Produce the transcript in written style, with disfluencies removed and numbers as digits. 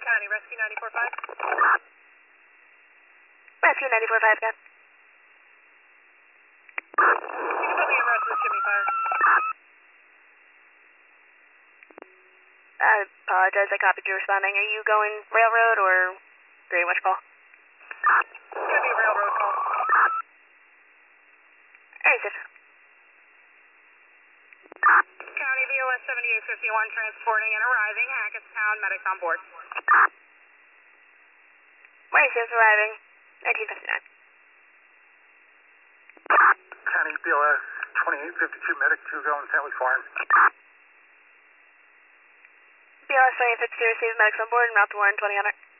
County, Rescue 94.5. Rescue 94.5, got. You can put me in rest with Jimmy Fire. I apologize, I copied you responding. Are you going railroad or very much call? It's going to be a railroad call. Alright, sis. County, VOS 7851, transporting and arriving. Hackettstown, medics on board. Where is arriving? 1959. County, BLS 2852, medic 2 going St. Louis Farm. BLS 2852, receive medics on board, route to Warren 20 Hunter.